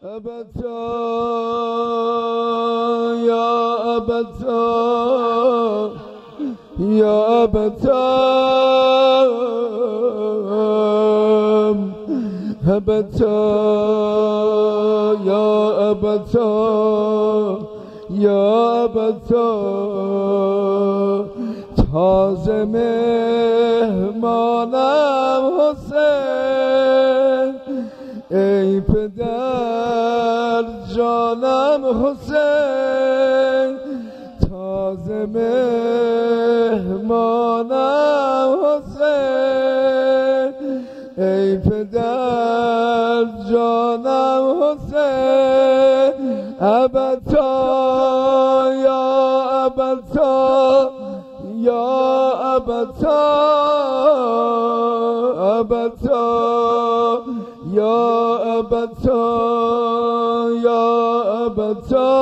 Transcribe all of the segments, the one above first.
أبتا يا أبتا يا أبتا أبتا يا أبتا يا أبتا تازه مهمانم حسین ای پدر جانم حسین تازه مهمانم حسین ای پدر جانم حسین ابتا یا ابتا یا ابتا ابتا یا ابتا یا ابتا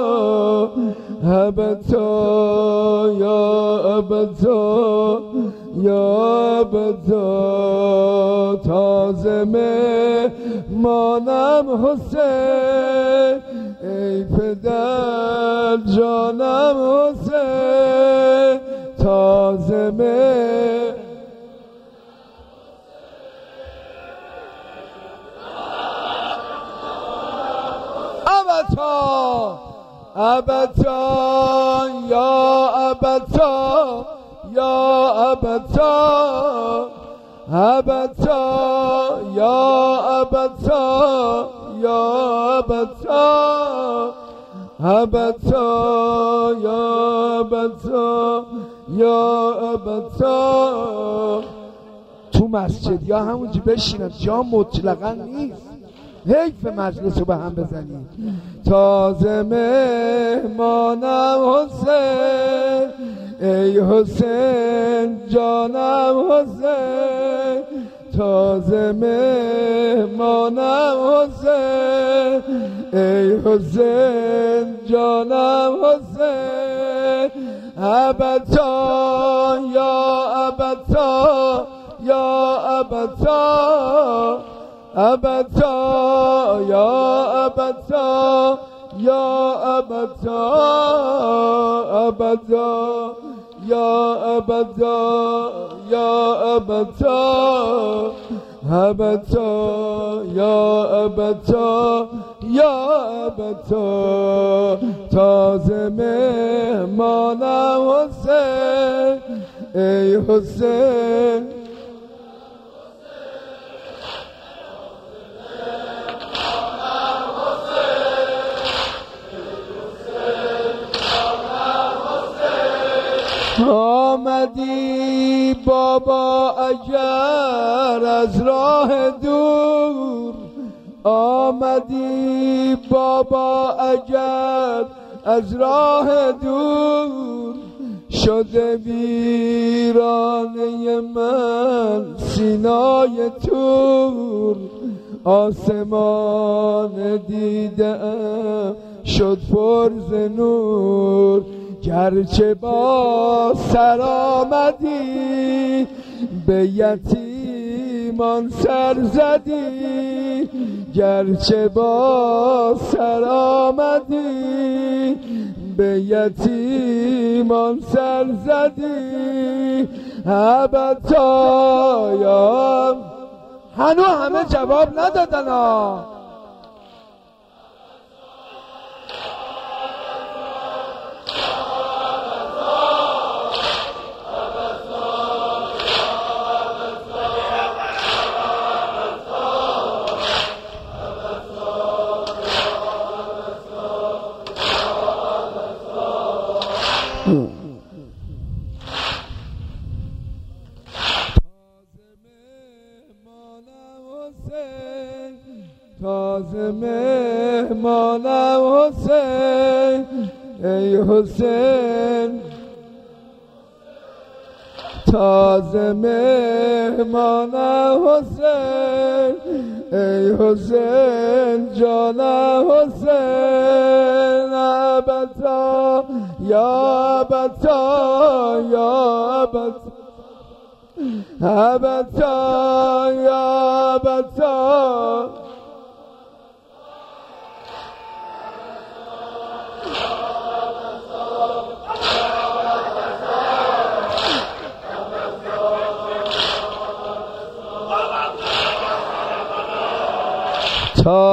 ابتا یا ابتا یا ابتا تازه مهمانم حسین ای پدر جانم حسین تازه أبتا يا أبتا يا أبتا أبتا يا أبتا يا أبتا أبتا يا أبتا يا أبتا تو مسجد یا همونجا بشینم جا مطلقا نیست حیف مجلس رو به هم بزنید تازه مهمانم حسین ای حسین جانم حسین تازه مهمانم حسین ای حسین جانم حسین ابتا یا ابتا یا ابتا أبتا يا أبتا يا أبتا أبتا يا أبتا يا أبتا أبتا يا أبتا يا أبتا تازه مهمانم حسین ای حسین آمدی بابا اگر از راه دور آمدی بابا اگر از راه دور شده ویرانه من سینای تور آسمان دیدم شد پر ز نور گرچه با سر آمدی به یتیمان سر زدی گرچه با سر آمدی به یتیمان سر زدی ابتا یا هنو همه جواب ندادن ها تازه مهمانم حسین ای حسین تازه مهمانم حسین ای حسین جانم حسین ابتا یا ابتا یا ابتا ابتا یا ابتا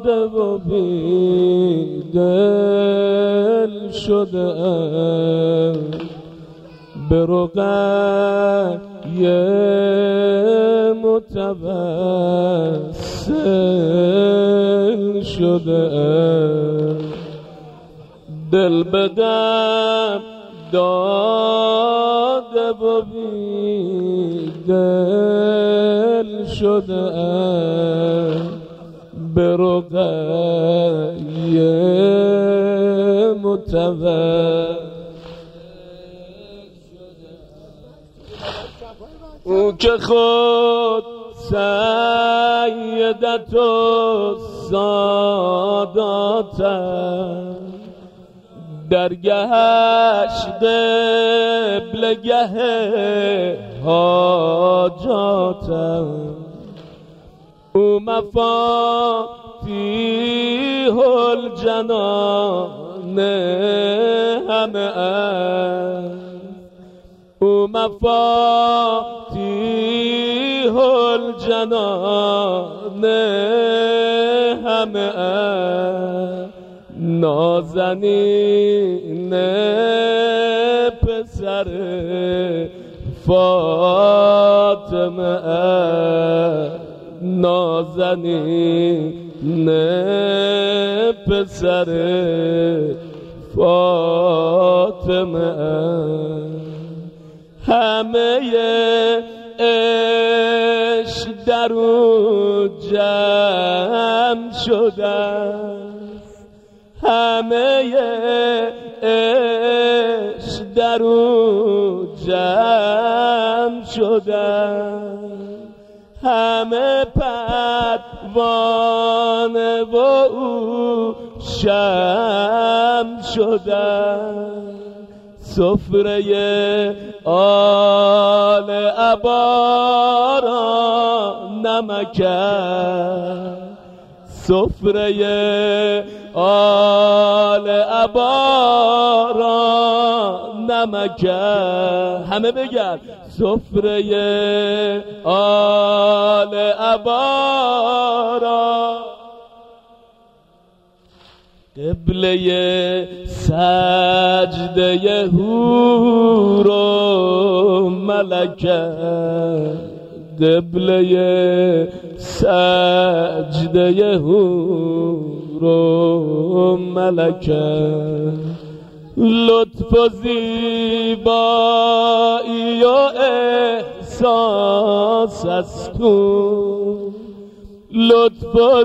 داده و بی دل شده به رقیه متوسل شده دل به غم داده و بی دل شده به رقیه متوسل او که خود سیدت و سادات درگهش قبلگه حاجاتم او مفاتیح الجنان همه او مفاتیح الجنان همه نازنین پسر فاطمه نازنین پسر فاطمه همه عشق در او جمع شده همه عشق در او جمع شده همه پروانه و او شمع شده سفره آل عبارا نمکه سفره آل عبارا نمکه همه بگن سفره آل عبارا قبله سجده حور و ملکه قبله سجده حور و ملکه لطف و زیبایی و احساس است تو لطف و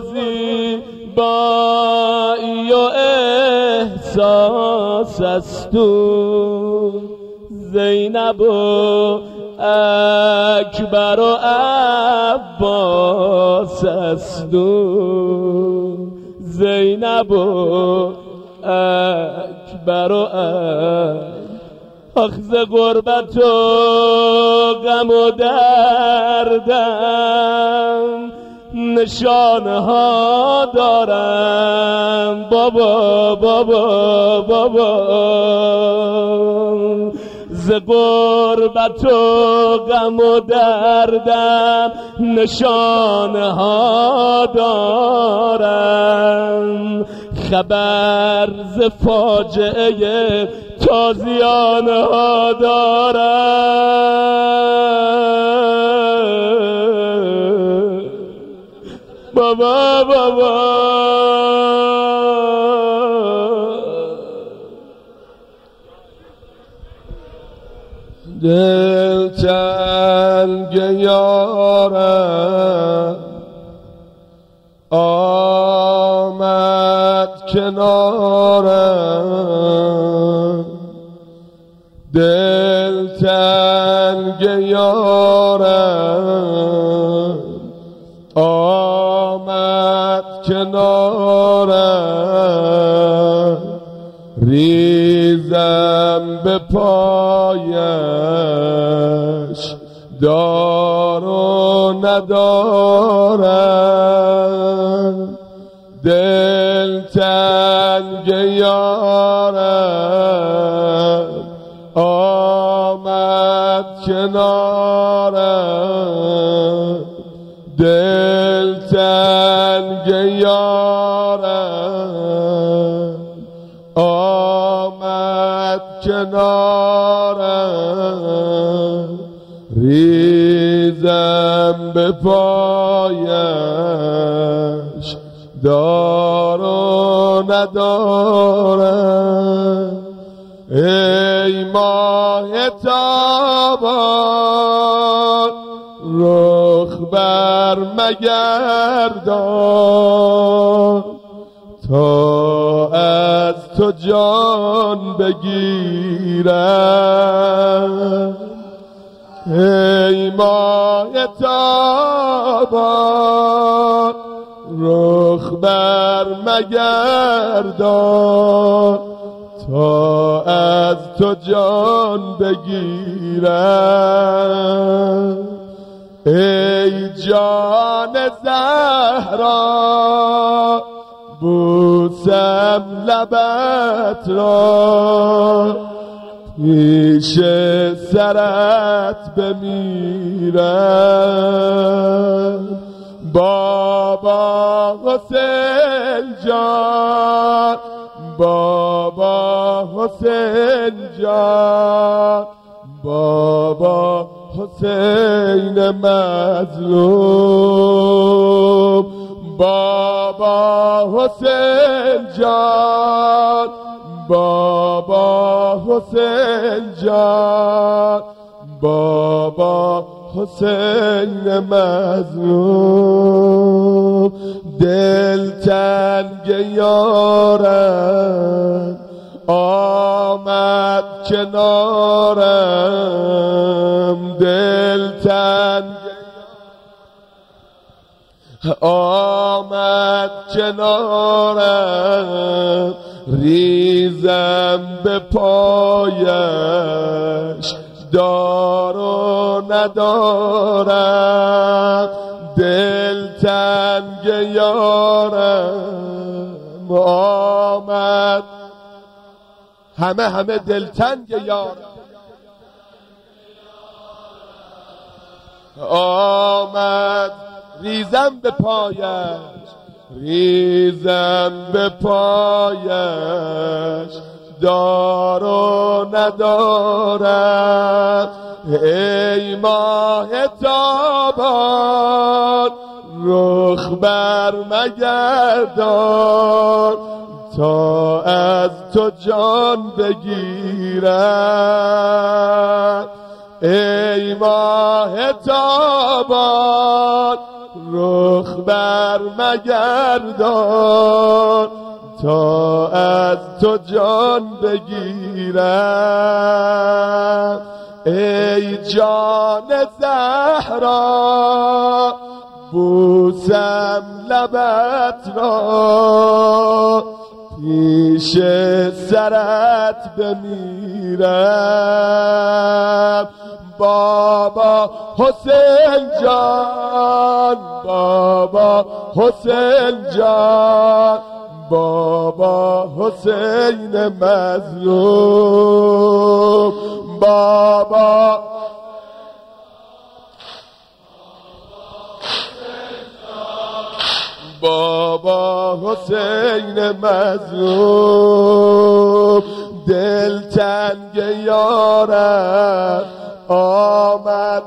زیبایی و احساس است تو زینب و اکبر و عباس است تو زینب و اکبر و آخ ز غربت و غم و دردم نشانه ها دارم بابا بابا بابا ز غربت و غم و دردم نشانه ها دارم خبر ز فاجعه تازیانه ها دارم بابا بابا دل تنگ یارم آمد کنارم دل تنگ یارم آمد کنارم ریزم به پایش دار و ندارم دل تنگ یارم آمد کنارم دل تنگ یارم کنارم آمد کنارم ریزم به پایش دار و ندارم ای ماه تابان رخ بر مگردان تا از تو جان بگیرم ای ماه تابان رخ بر مگردان تا از تو جان بگیرم ای جان زهرا بوسم لبت را پیش سرت بمیرم بابا حسین جان بابا حسین جان بابا حسین مظلوم بابا حسین جان بابا حسین جان بابا حسین مظلوم دل تنگ یارم آمد کنارم دل تنگ آمد کنارم ریزم به پایش دار و ندارم دل تنگ یارم آمد همه دلتنگ یارم آمد ریزم به پایش ریزم به پایش دار و ندارم ای ماه تابان رخ بر مگردان تا از تو جان بگیرم ای ماه تابان رخ بر مگردان تا از تو جان بگیرم ای جان زهرا بوسم لبت را پیش سرت بمیرم بابا حسین جان بابا حسین جان بابا حسین مظلوم بابا بابا حسین مظلوم دل تنگ یارم آمد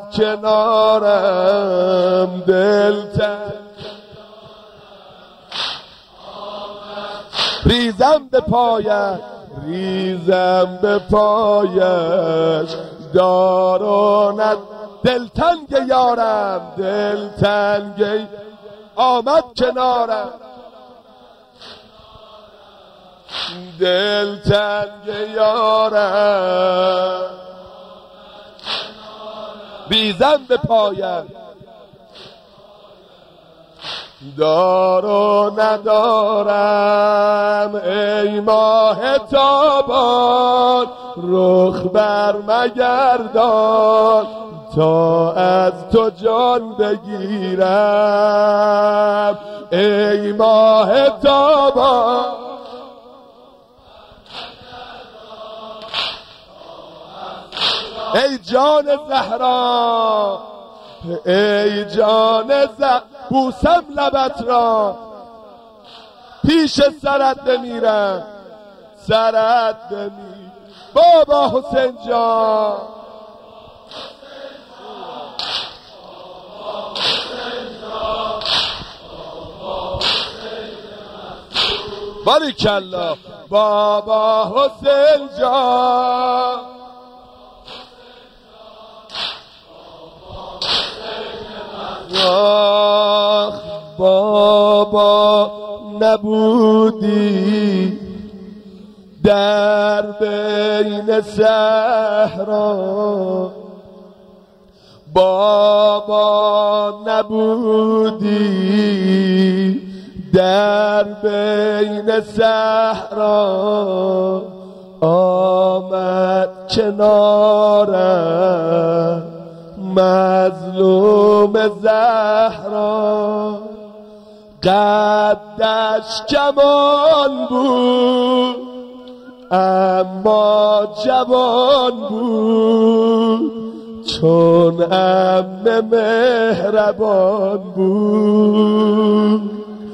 کنارم دل تنگ ریزم به پایش ریزم به پایش دار و ند دلتنگ یارم دلتنگ آمد کنارم دلتنگ یارم ریزم به پایش دار و ندارم ای ماه تابان رخ بر مگردان تا از تو جان بگیرم ای ماه تابان ای جان زهرا ای جان زهرا بوسم لبت را پیش سرت بمیرم، سرت بمیر بابا حسین جان. باریکلا بابا حسین جان. آخ بابا نبودی در بین صحرا، بابا نبودی در بین صحرا، آمد کنارم مظلوم زهرا، قدش کمان بود اما جوان بود، چون عمه مهربان بود.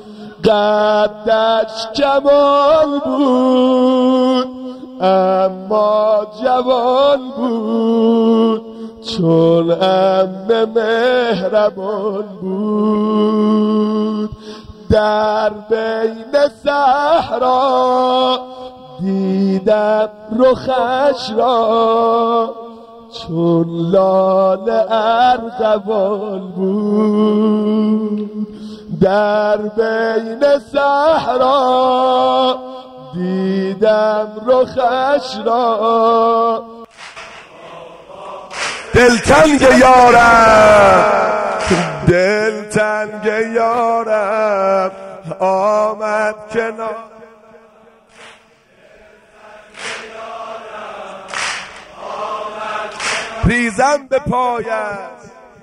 قدش کمان بود اما جوان بود، چون عمه مهربان بود. در بین صحرا دیدم رخش را، چون لاله ارغوان بود. در بین صحرا دیدم رخش را، دلتنگ یارم، دلتنگ یارم آمد کنار، ریزم به پایت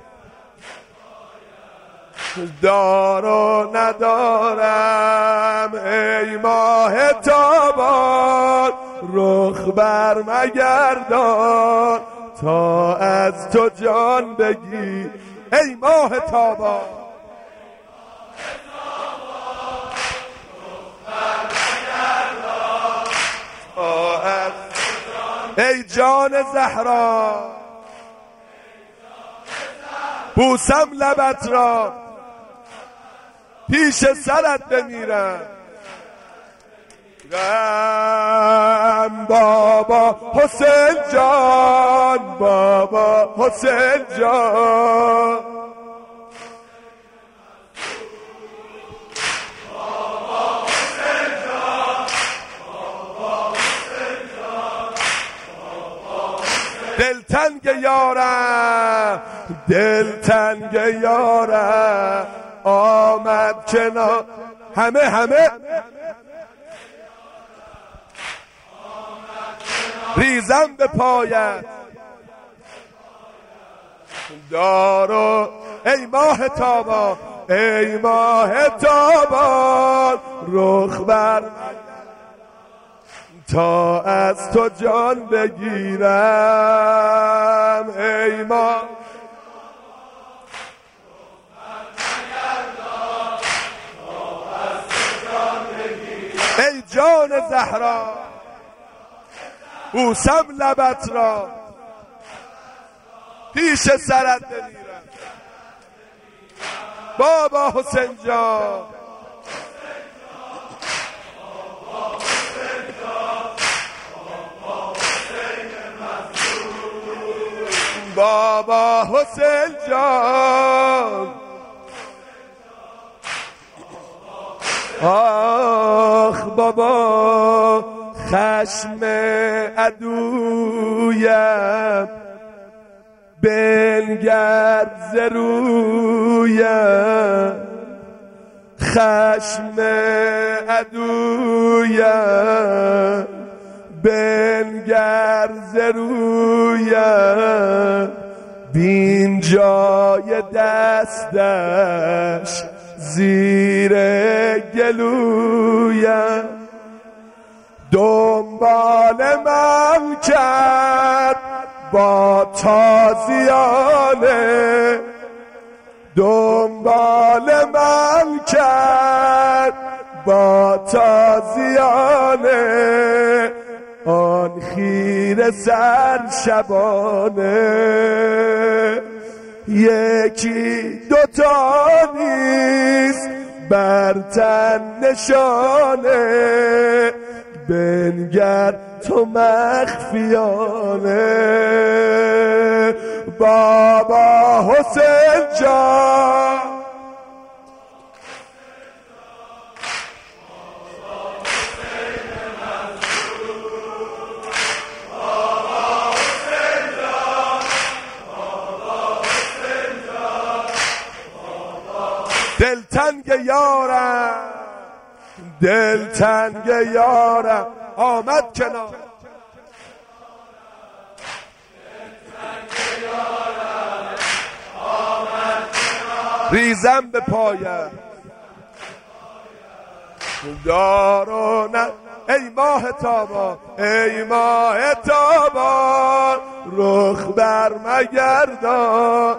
دار و ندارم، ای ماه تابان رخ بر مگردان، تا از تو جان بگی ای ماه تابان. ای جان زهرا بوسم لبت را، پیش سرت بمیرم. بابا حسین جان، بابا حسین جان. دلتنگ یارم، دلتنگ یارم آمد کنار، همه ریزم به پایت دارو ای ماه تابان، ای ماه تابان رخ بر، تا از تو جان بگیرم ای ماه. ای جان زهرا بوسم لبت را، پیش سرت بمیرم. بابا حسین جان، بابا حسین جان. آخ بابا خشم عدویم بنگر ز رویم، خشم عدویم بنگر ز رویم، بین جای دستش زیر گلویم، دنبال من کرد با تازیانه، دنبال من کرد با تازیانه آن خیره سر شبانه یکی دوتا نیست بر تن نشانه بنگر تو مخفیانه بابا حسین جان دلتنگ یارم دلتنگ یارم آمد کنار ریزم به پایم دارونه ای ماه تابان ای ماه تابان رخ بر مگردان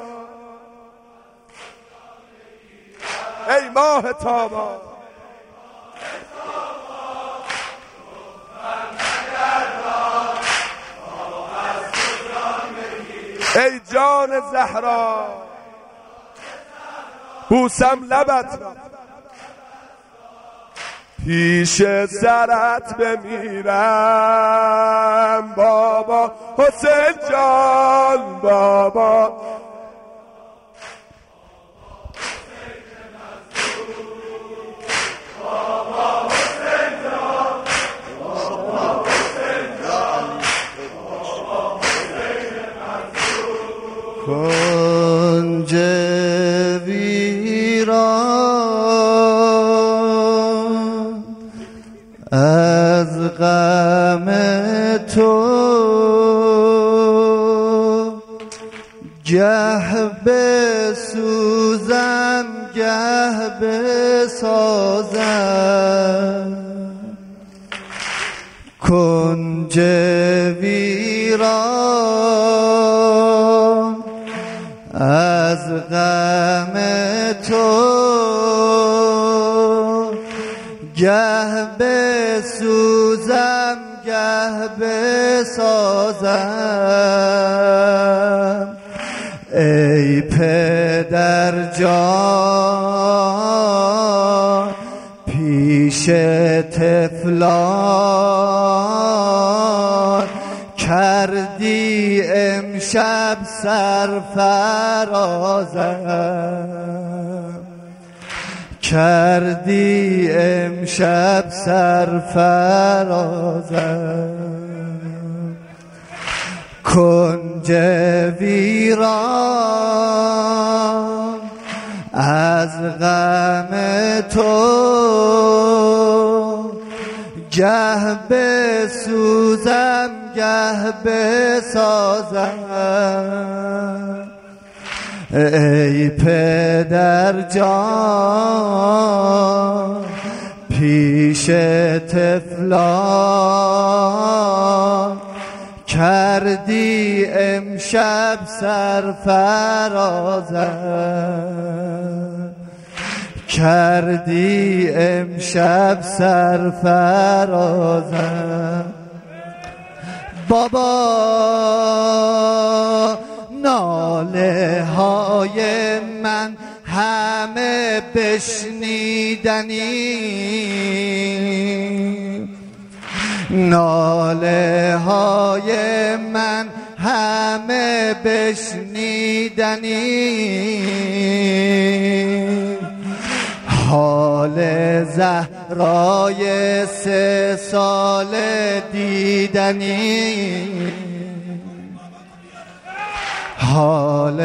ای ماه تابان ای جان زهرا بوسم لبت را پیش سرت بمیرم بابا حسین جان بابا کنج ویران از غم تو گه بسوزم گه بسازم کنج ویران از غم تو گه بسوزم گه بسازم ای پدر جان پیش طفلان کردی امشب سرفرازم کردی امشب سرفرازم کنج ویران از غم تو گه بسوزم گه بسازم ای پدر جان پیش طفلان کردی امشب سرفرازم کردی امشب سرفرازم بابا ناله های من همه بشنیدنی ناله های من همه بشنیدنی حال زهرای 3 ساله دیدنی حال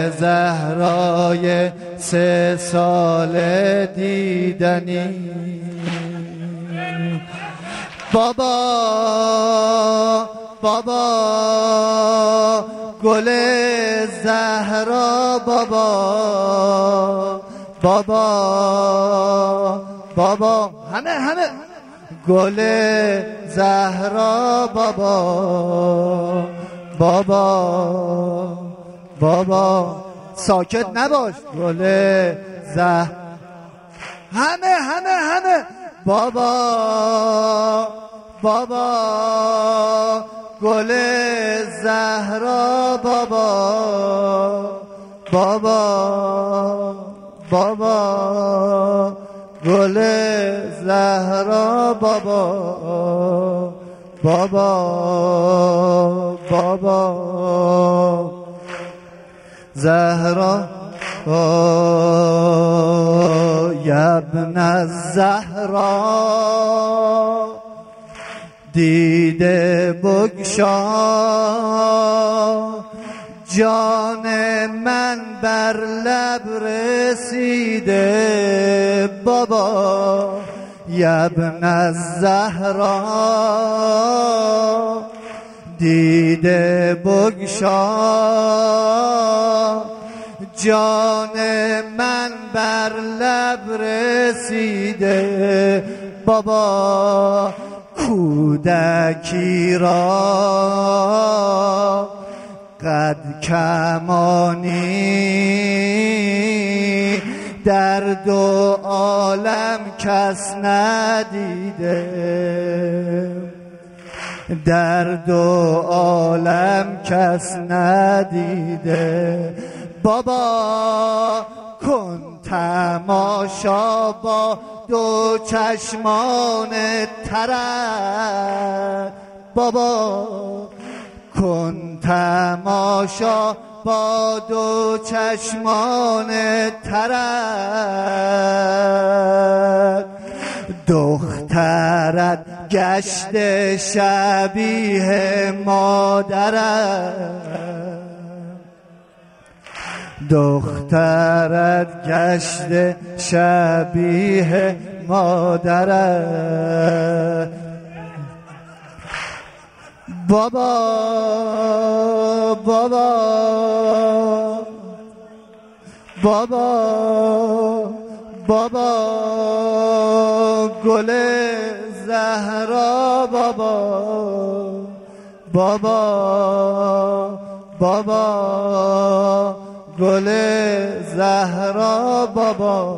زهرای 3 ساله دیدنی بابا گل زهرا بابا همه گل زهرا بابا ساکت نباش گل همه بابا بابا گل زهرا بابا بابا بابا گل زهرا بابا بابا بابا زهرا یا ابن الزهرا دیده بگشا جان من بر لب رسیده بابا یا ابن الزهرا دیده بگشا جان من بر لب رسیده بابا کودکی را قد کمانی در دو عالم کس ندیده در دو عالم کس ندیده بابا کن تماشا با دو چشمان ترت بابا کن تماشا با دو چشمان ترت دخترت گشت شبیه مادرت دخترت گشت شبیه مادرت بابا بابا بابا بابا گل زهرا بابا بابا بابا گل زهرا بابا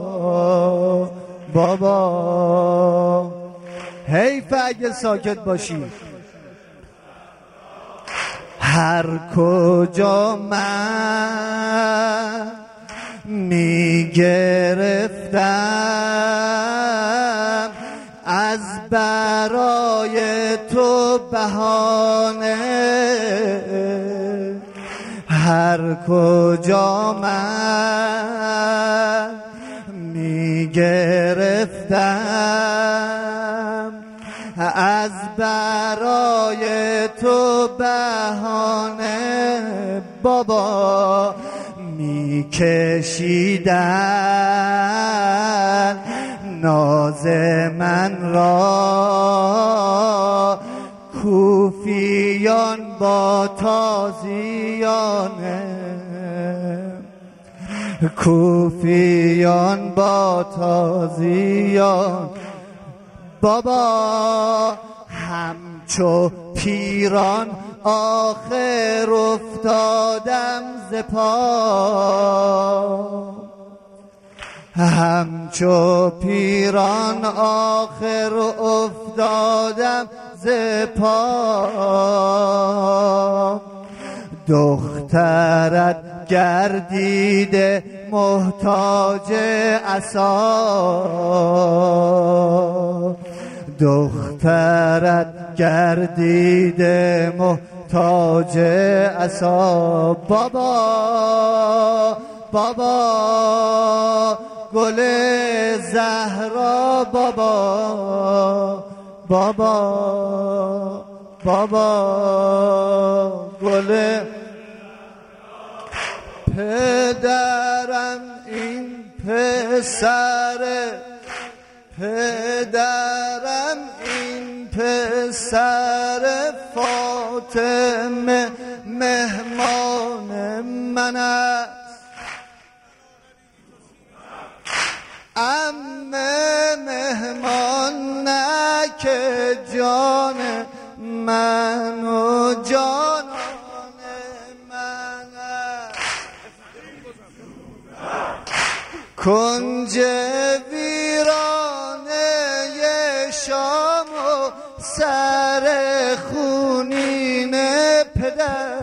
بابا حیف اگه ساکت باشی هر کجا من میگرفتم از برای تو بهانه هر کجا من میگرفتم از برای تو بهانه بابا میکشیدن ناز من را کوفیان با تازیانه کوفیان با تازیان بابا همچو پیران آخر افتادم ز پا همچو پیران آخر افتادم ز پا دخترت گردیده محتاج عصا دخترت گردیده محتاج عصا بابا بابا گل زهرا بابا بابا بابا گل پدرم این پدرم این پسر فاطمه مهمان من است عمه مهمان نه که جان من و جانان من است کنج ویرانه شام و سر خونین پدر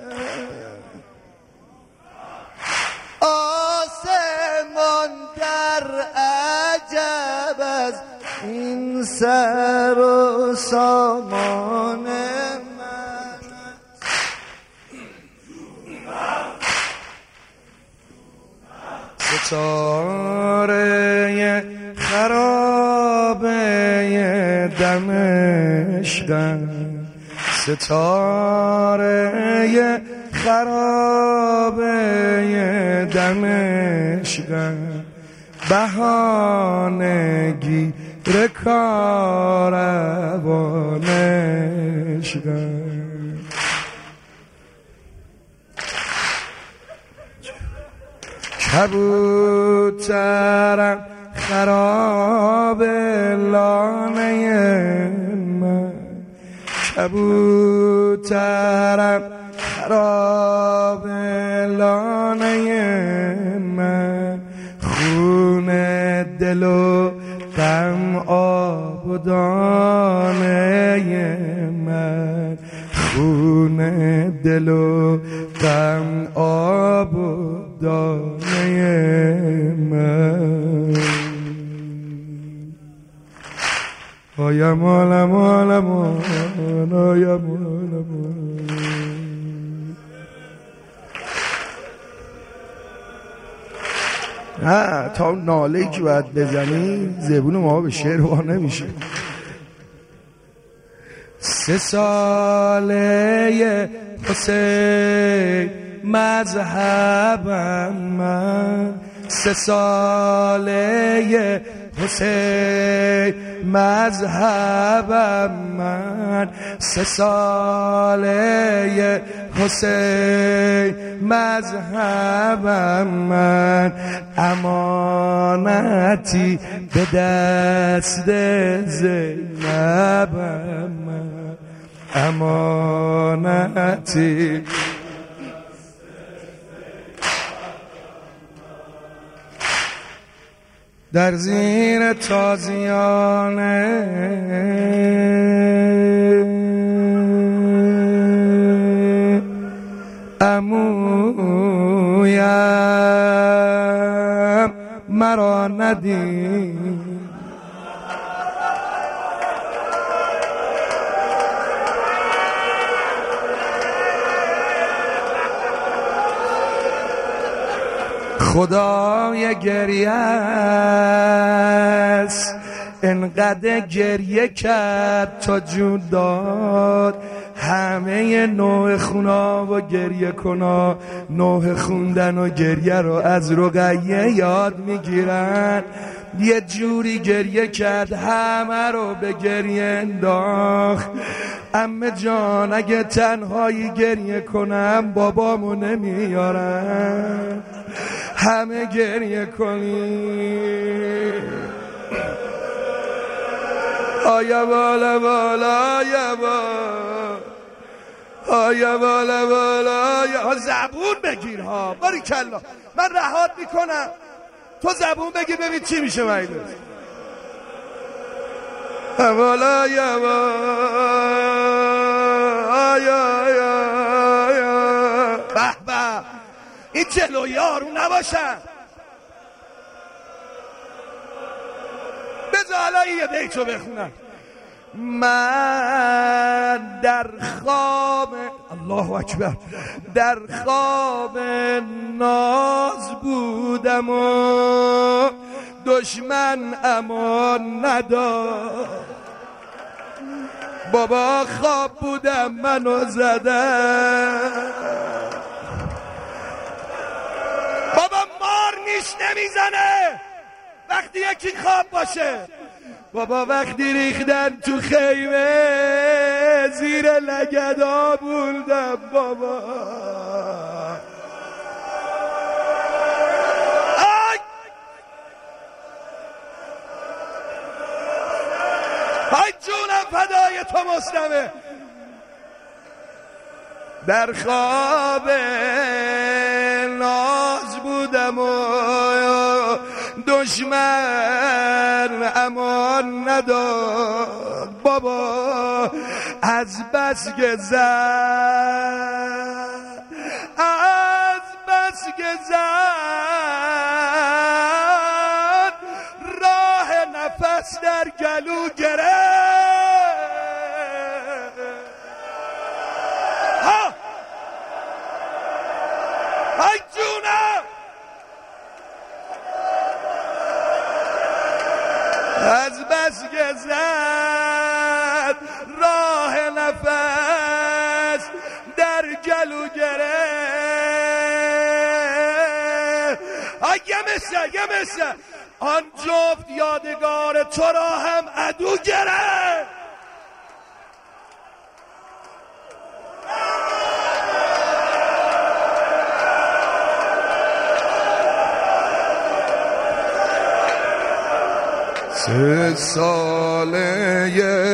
آسمان در عجب از این سر و سامان من ستاره خرابه دمشقم ستاره خرابه دمشقم بهانه گیر کاروانشقم کبوترم خراب لانه من کبوترم خراب لانه من خون دل و غم آبدانه من خون دل و غم آبدانه من آیم آلم آلم آیم آلم نه تا ناله‌ای که باید بزنی زبون ما به شعر وا نمیشه 3 ساله حسین مذهبم من 3 ساله حسین مذهبم من 3 ساله حسین مذهبم من امانتی به دست زینبم من امانتی در زیر تازیانه عمویم مرا ندید خدای گریه است انقدر گریه کرد تا جون داد همه نوع خونا و گریه کنا نوع خوندن و گریه رو از رقیه یاد میگیرن یه جوری گریه کرد همه رو به گریه انداخت عمه جان اگه تنهایی گریه کنم بابامو نمیارم همه گریه کنی آیا بالا بالا آیا بالا آیا بالا بالا آیا زبون بگیر ها باریکلا من رهات میکنم تو زبون بگیر ببین چی میشه مایده بالا یا به به این جلوی آروم نباشن بذار حالا یه بیتو بخونم من در خواب الله اکبر در خواب ناز بودم و دشمن امان نداد بابا خواب بودم منو زدن بابا مار نیش نمیزنه وقتی یکی خواب باشه بابا وقتی ریختن تو خیمه زیر لگدا بودم بابا ای جونم فدای تو مسلمه در خواب ناز بودم و دشمن امان نداد بابا از بس که زد از بس که زد راه نفس در گلو گرفت ای جونم از بس که زد راه نفس در گلو گرفت یه مثل آن جفت یادگار تو را هم عدو گرفت سه ساله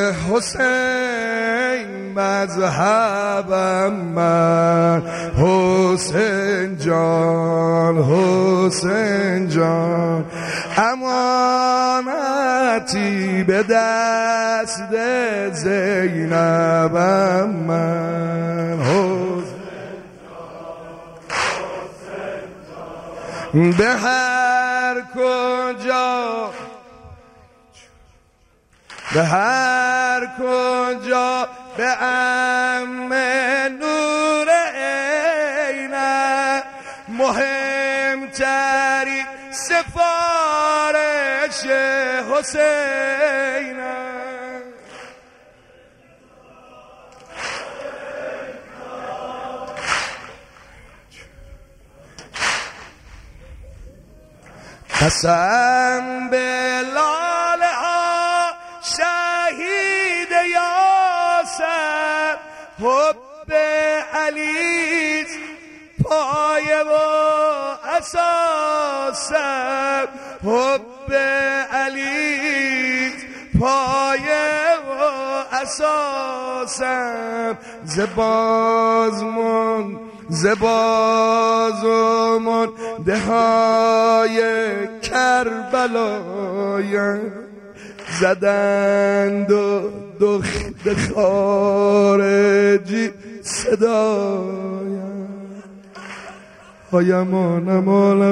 حسین مذهبم من حسین جان امانتی به دست زینبم من به هر کجا به ام نور عینه مهمترین سفارش حسینه قسم به لاله ها شهید یاسر حب علی پایه و اساسم حب علی پایه و اساسم زبازمون دهای کربلایم زدند و دخت خارجی صدایم هایمان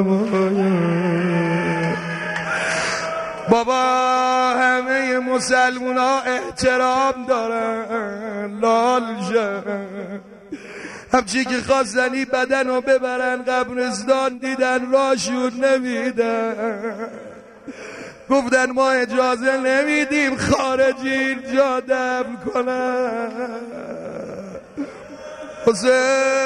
بابا همه مسلمان ها احترام دارن لال جان همچی که خواستنی بدن رو ببرن قبرستان دیدن راشون نمیدن گفتن ما اجازه نمیدیم خارجی اینجا دفن کنن حسین